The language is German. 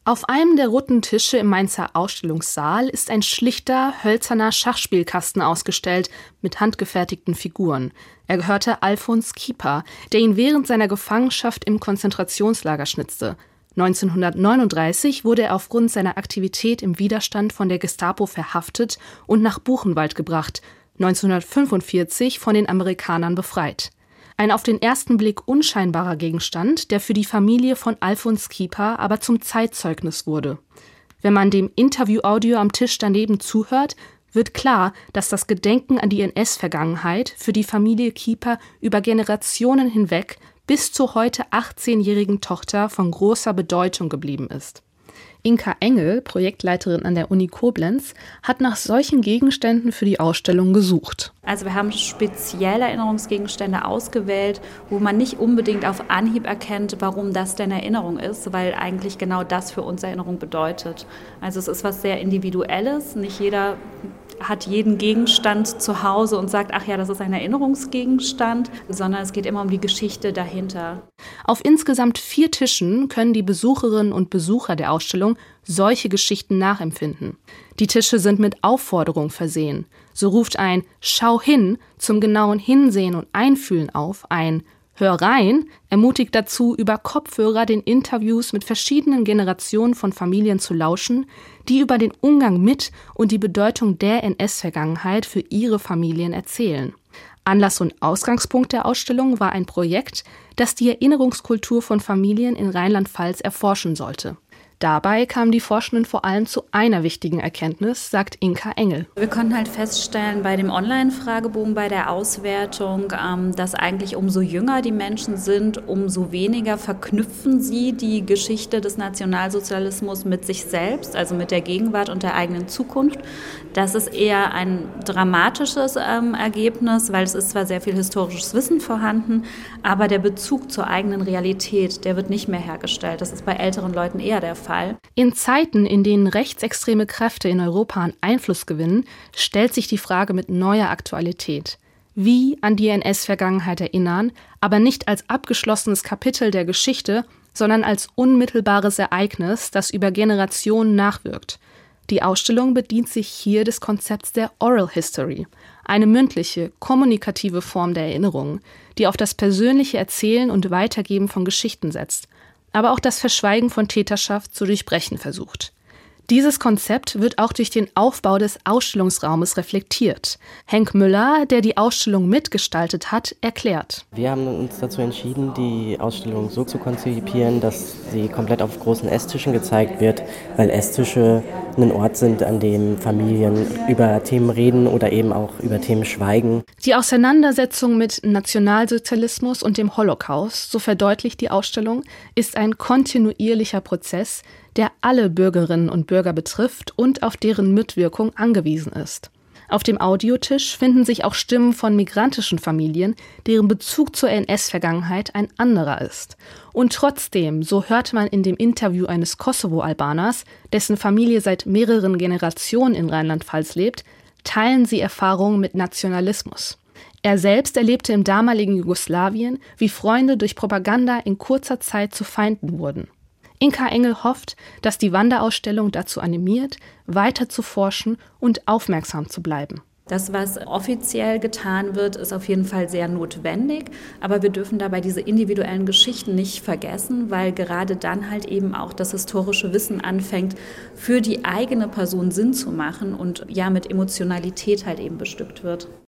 Auf einem der runden Tische im Mainzer Ausstellungssaal ist ein schlichter, hölzerner Schachspielkasten ausgestellt mit handgefertigten Figuren. Er gehörte Alfons Kieper, der ihn während seiner Gefangenschaft im Konzentrationslager schnitzte. 1939 wurde er aufgrund seiner Aktivität im Widerstand von der Gestapo verhaftet und nach Buchenwald gebracht, 1945 von den Amerikanern befreit. Ein auf den ersten Blick unscheinbarer Gegenstand, der für die Familie von Alfons Kieper aber zum Zeitzeugnis wurde. Wenn man dem Interview-Audio am Tisch daneben zuhört, wird klar, dass das Gedenken an die NS-Vergangenheit für die Familie Kieper über Generationen hinweg bis zur heute 18-jährigen Tochter von großer Bedeutung geblieben ist. Inka Engel, Projektleiterin an der Uni Koblenz, hat nach solchen Gegenständen für die Ausstellung gesucht. Also wir haben spezielle Erinnerungsgegenstände ausgewählt, wo man nicht unbedingt auf Anhieb erkennt, warum das denn Erinnerung ist, weil eigentlich genau das für uns Erinnerung bedeutet. Also es ist was sehr Individuelles, nicht jeder hat jeden Gegenstand zu Hause und sagt, ach ja, das ist ein Erinnerungsgegenstand, sondern es geht immer um die Geschichte dahinter. Auf insgesamt 4 Tischen können die Besucherinnen und Besucher der Ausstellung solche Geschichten nachempfinden. Die Tische sind mit Aufforderungen versehen. So ruft ein Schau hin zum genauen Hinsehen und Einfühlen auf, ein Hör rein ermutigt dazu, über Kopfhörer den Interviews mit verschiedenen Generationen von Familien zu lauschen, die über den Umgang mit und die Bedeutung der NS-Vergangenheit für ihre Familien erzählen. Anlass und Ausgangspunkt der Ausstellung war ein Projekt, das die Erinnerungskultur von Familien in Rheinland-Pfalz erforschen sollte. Dabei kamen die Forschenden vor allem zu einer wichtigen Erkenntnis, sagt Inka Engel. Wir konnten halt feststellen bei dem Online-Fragebogen, bei der Auswertung, dass eigentlich umso jünger die Menschen sind, umso weniger verknüpfen sie die Geschichte des Nationalsozialismus mit sich selbst, also mit der Gegenwart und der eigenen Zukunft. Das ist eher ein dramatisches Ergebnis, weil es ist zwar sehr viel historisches Wissen vorhanden, aber der Bezug zur eigenen Realität, der wird nicht mehr hergestellt. Das ist bei älteren Leuten eher der Fall. In Zeiten, in denen rechtsextreme Kräfte in Europa an Einfluss gewinnen, stellt sich die Frage mit neuer Aktualität. Wie an die NS-Vergangenheit erinnern, aber nicht als abgeschlossenes Kapitel der Geschichte, sondern als unmittelbares Ereignis, das über Generationen nachwirkt. Die Ausstellung bedient sich hier des Konzepts der Oral History, eine mündliche, kommunikative Form der Erinnerung, die auf das persönliche Erzählen und Weitergeben von Geschichten setzt, aber auch das Verschweigen von Täterschaft zu durchbrechen versucht. Dieses Konzept wird auch durch den Aufbau des Ausstellungsraumes reflektiert. Henk Müller, der die Ausstellung mitgestaltet hat, erklärt. Wir haben uns dazu entschieden, die Ausstellung so zu konzipieren, dass sie komplett auf großen Esstischen gezeigt wird, weil Esstische ein Ort sind, an dem Familien über Themen reden oder eben auch über Themen schweigen. Die Auseinandersetzung mit Nationalsozialismus und dem Holocaust, so verdeutlicht die Ausstellung, ist ein kontinuierlicher Prozess, der alle Bürgerinnen und Bürger betrifft und auf deren Mitwirkung angewiesen ist. Auf dem Audiotisch finden sich auch Stimmen von migrantischen Familien, deren Bezug zur NS-Vergangenheit ein anderer ist. Und trotzdem, so hört man in dem Interview eines Kosovo-Albaners, dessen Familie seit mehreren Generationen in Rheinland-Pfalz lebt, teilen sie Erfahrungen mit Nationalismus. Er selbst erlebte im damaligen Jugoslawien, wie Freunde durch Propaganda in kurzer Zeit zu Feinden wurden. Inka Engel hofft, dass die Wanderausstellung dazu animiert, weiter zu forschen und aufmerksam zu bleiben. Das, was offiziell getan wird, ist auf jeden Fall sehr notwendig, aber wir dürfen dabei diese individuellen Geschichten nicht vergessen, weil gerade dann halt eben auch das historische Wissen anfängt, für die eigene Person Sinn zu machen und ja mit Emotionalität halt eben bestückt wird.